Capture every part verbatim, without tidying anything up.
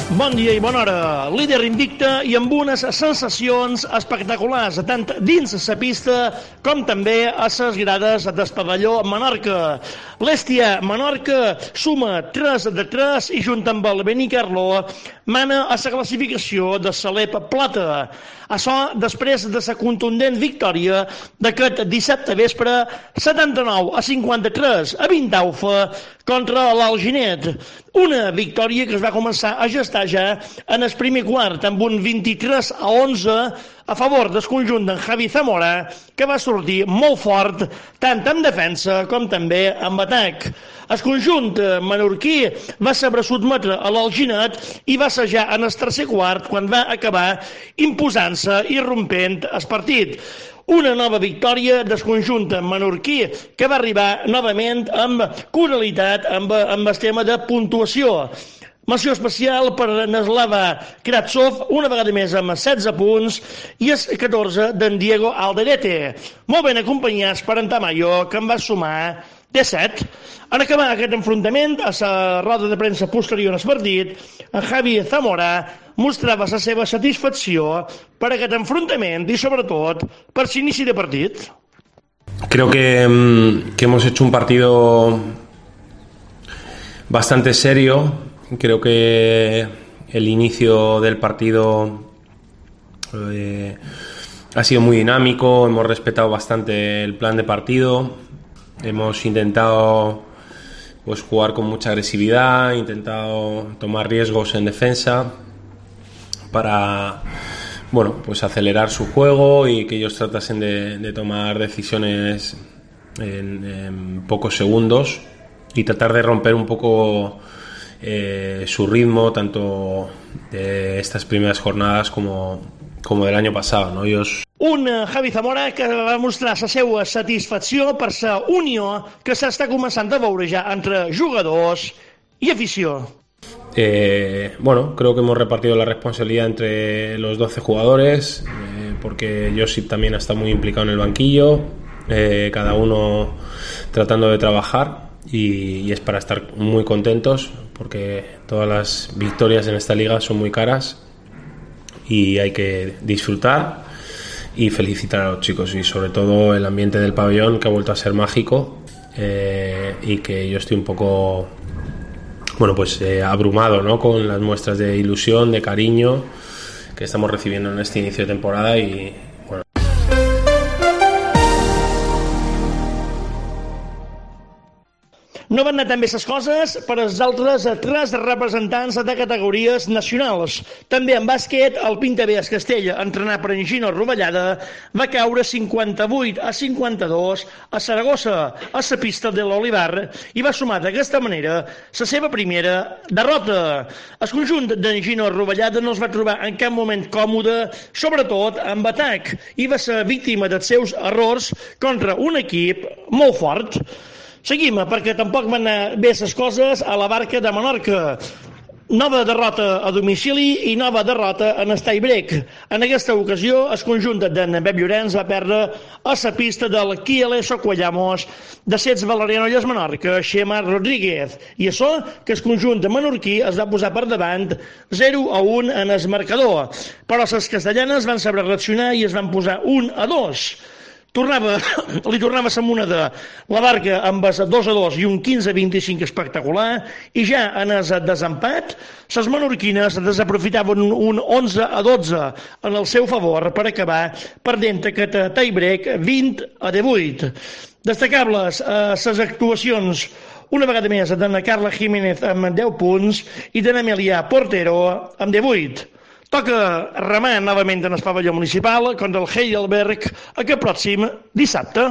Bon dia i bona hora. Líder invicta i amb unes sensacions espectaculars, tant dins la pista com també a les grades del pavelló Menorca. L'Hèstia Menorca suma tres de tres i junt amb el Benicarló mana a la classificació de l'Alep Plata. Això després de la contundent victòria d'aquest dissabte vespre, setanta-nou a cinquanta-tres a Vintaufa contra l'Alginet. Una victòria que es va començar a gestar ja en el primer quart, amb un vint-i-tres a onze a favor del conjunt d'en Javi Zamora, que va sortir molt fort, tant en defensa com també en atac. El conjunt menorquí va saber sotmetre a l'Alginet i va ser ja en el tercer quart quan va acabar imposant-se i rompent el partit. Una nova victòria del conjunt menorquí que va arribar novament amb coralitat amb, amb el tema de puntuació. Menció especial per Neslava Kratsov, una vegada més amb setze punts, i els catorze d'en Diego Alderete, molt ben acompanyats per en Tamayo, que en va sumar disset. En acabar aquest enfrontament, a la roda de premsa posterior al partit, en Javi Zamora mostrava la seva satisfacció per aquest enfrontament i, sobretot, per l'inici de partit. Creo que, que hemos hecho un partido bastante serio. Creo que el inicio del partido eh, ha sido muy dinámico, hemos respetado bastante el plan de partido, hemos intentado pues jugar con mucha agresividad, intentado tomar riesgos en defensa para bueno, pues acelerar su juego y que ellos tratasen de, de tomar decisiones en, en pocos segundos y tratar de romper un poco Eh, su ritmo tanto de estas primeras jornadas como, como del año pasado, ¿no? Ellos... Un Javi Zamora que va mostrar la seva satisfacció per la unió que s'està començant a veure ja entre jugadors i afició. Eh, bueno, creo que hemos repartido la responsabilidad entre los doce jugadores, eh, porque Josip también está muy implicado en el banquillo, eh, cada uno tratando de trabajar. Y, y es para estar muy contentos porque todas las victorias en esta liga son muy caras y hay que disfrutar y felicitar a los chicos, y sobre todo el ambiente del pabellón, que ha vuelto a ser mágico, eh, y que yo estoy un poco bueno pues eh, abrumado, ¿no?, con las muestras de ilusión, de cariño que estamos recibiendo en este inicio de temporada. Y bueno, no van anar tan bé les coses per als altres tres representants de categories nacionals. També en bàsquet, el Pintaveas Castella, entrenat per en Gino Rovellada, va caure cinquanta-vuit a cinquanta-dos a Saragossa, a la pista de l'Olivar, i va sumar d'aquesta manera la seva primera derrota. El conjunt d'en Gino Rovellada no es va trobar en cap moment còmode, sobretot amb atac, i va ser víctima dels seus errors contra un equip molt fort. Seguim, perquè tampoc van anar bé les coses a la Barca de Menorca. Nova derrota a domicili i nova derrota en el tie-break. En aquesta ocasió, el conjunt d'en Pep Llorenç va perdre a la pista del Kiele Socuellamos de Sets Valeriano Lles Menorca, Xema Rodríguez. I això, que el conjunt menorquí es va posar per davant zero a un en el marcador. Però les castellanes van saber reaccionar i es van posar un a dos. Tornava, li tornava la moneda la Barca amb el dos a dos i un quinze a vint-i-cinc espectacular, i ja en el desempat les menorquines desaprofitaven un onze a dotze en el seu favor per acabar perdent aquest tie-break vint a divuit. Destacables eh, les actuacions una vegada més d'Anna Carla Jiménez amb deu punts i d'en Emilià Portero amb divuit. Toca remar novament en el pavelló municipal contra el Heidelberg aquest pròxim dissabte.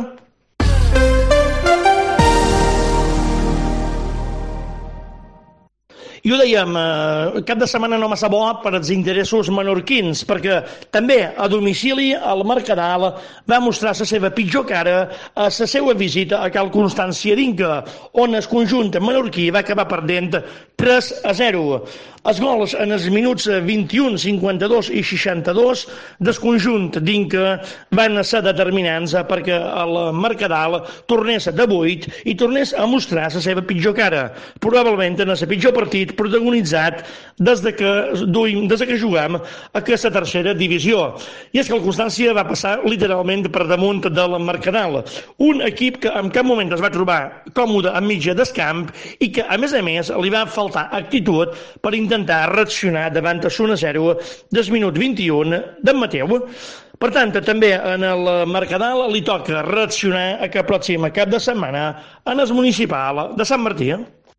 I ho dèiem, eh, cap de setmana no massa bo per als interessos menorquins, perquè també a domicili el Mercadal va mostrar la seva pitjor cara a la seva visita a Cal Constància d'Inca, on el conjunt menorquí va acabar perdent tres a zero. Els gols en els minuts vint-i-u, cinquanta-dos i seixanta-dos del conjunt d'Inca van ser determinants perquè el Mercadal tornés de vuit i tornés a mostrar la seva pitjor cara. Probablement en el pitjor partit partit protagonitzat des de que, duim, des de que juguem a aquesta tercera divisió. I és que el Constància va passar literalment per damunt de la Mercadal, un equip que en cap moment es va trobar còmode a mitja descamp i que, a més a més, li va faltar actitud per intentar reaccionar davant a un a zero del minut vint-i-un d'en Mateu. Per tant, també en el Mercadal li toca reaccionar aquest pròxim cap de setmana en el municipal de Sant Martí.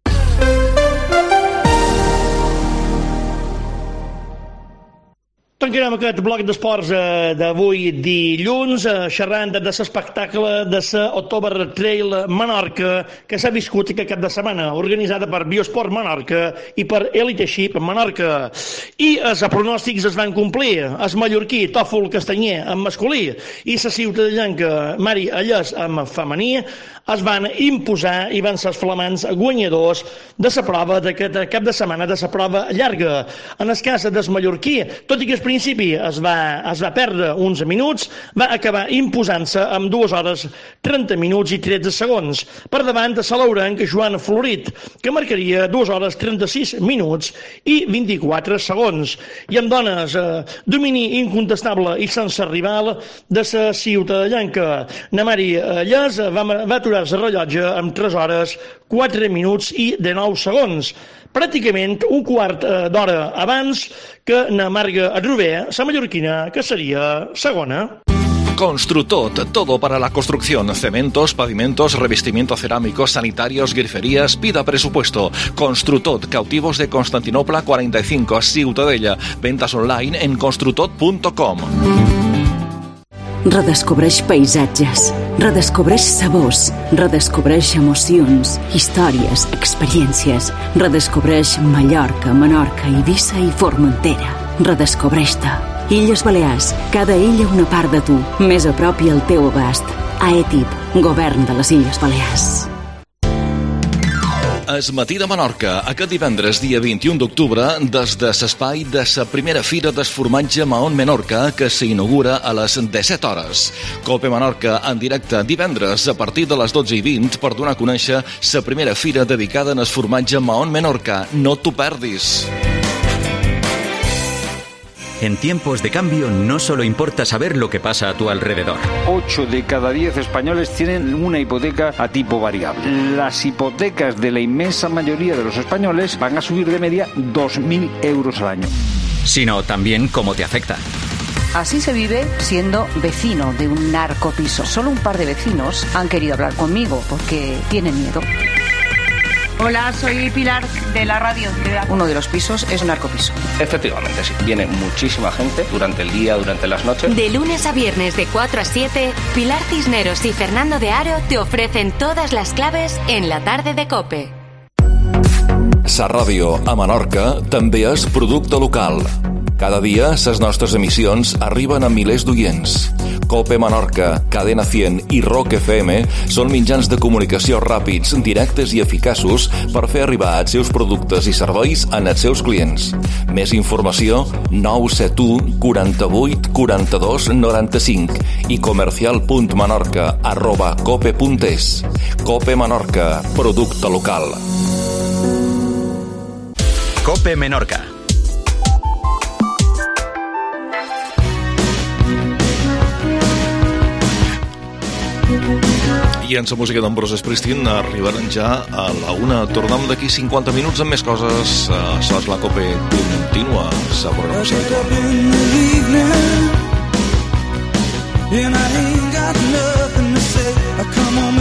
Tancarem aquest bloc d'esports eh, d'avui dilluns eh, xerrant de l'espectacle de la October Trail Menorca que s'ha viscut aquest cap de setmana, organitzada per Biosport Menorca i per Elite Ship Menorca. I els pronòstics es van complir. El mallorquí Tòfol Castanyer en masculí i la ciutadellanca Mari Allès en femení es van imposar i van ser els flamants guanyadors de la prova d'aquest cap de setmana, de la prova llarga. En el cas del mallorquí, tot i que al principi es va, es va perdre uns minuts, va acabar imposant-se amb dues hores trenta minuts i tretze segons, per davant de l'Aurenc Joan Florit, que marcaria dues hores trenta-sis minuts i vint-i-quatre segons. I amb dones, eh, domini incontestable i sense rival de la ciutadellanca. Namari Allès va, va aturar el rellotge amb tres hores, quatre minuts i dinou segons. Pràcticament un quart d'hora abans que na Marga Adrubé, la mallorquina, que seria segona. Construtot, todo para la construcción, cementos, pavimentos, revestimiento cerámico, sanitarios, griferías, pida presupuesto. Construtot, cautivos de Constantinopla cuarenta y cinco, Ciutadella, ventas online en construtot punto com. Redescobreix paisatges, redescobreix sabors, redescobreix emocions, històries, experiències. Redescobreix Mallorca, Menorca, Eivissa i Formentera. Redescobreix-te. Illes Balears, cada illa una part de tu, més a prop i al teu abast. AETIP, Govern de les Illes Balears. Es matí de Menorca, aquest divendres, dia vint-i-un d'octubre, des de l'espai de la primera fira del formatge Mahón Menorca, que s'inaugura a les disset hores. Cope Menorca en directe divendres a partir de les dotze i vint per donar a conèixer la primera fira dedicada al formatge Mahón Menorca. No t'ho perdis. En tiempos de cambio no solo importa saber lo que pasa a tu alrededor. ocho de cada diez españoles tienen una hipoteca a tipo variable. Las hipotecas de la inmensa mayoría de los españoles van a subir de media dos mil euros al año. Sino también cómo te afecta. Así se vive siendo vecino de un narcopiso. Solo un par de vecinos han querido hablar conmigo porque tienen miedo. Hola, soy Pilar de la radio. Uno de los pisos es un narcopiso. Efectivamente, sí. Viene muchísima gente durante el día, durante las noches. De lunes a viernes de cuatro a siete, Pilar Cisneros y Fernando de Aro te ofrecen todas las claves en la tarde de COPE. Sa ràdio a Menorca també és producte local. Cada dia, les nostres emissions arriben a milers d'oients. Cope Menorca, Cadena cent i Rock F M són mitjans de comunicació ràpids, directes i eficaços per fer arribar els seus productes i serveis als seus clients. Més informació, nou set u, quaranta-vuit, quaranta-dos, noranta-cinc i comercial.menorca arroba cope punt es. Cope Menorca, producte local. Cope Menorca. I en la música d'Ambrose Springsteen arribaran ja a la una. Tornem d'aquí cinquanta minuts amb més coses. Això és la Cope continua. La programació habitual.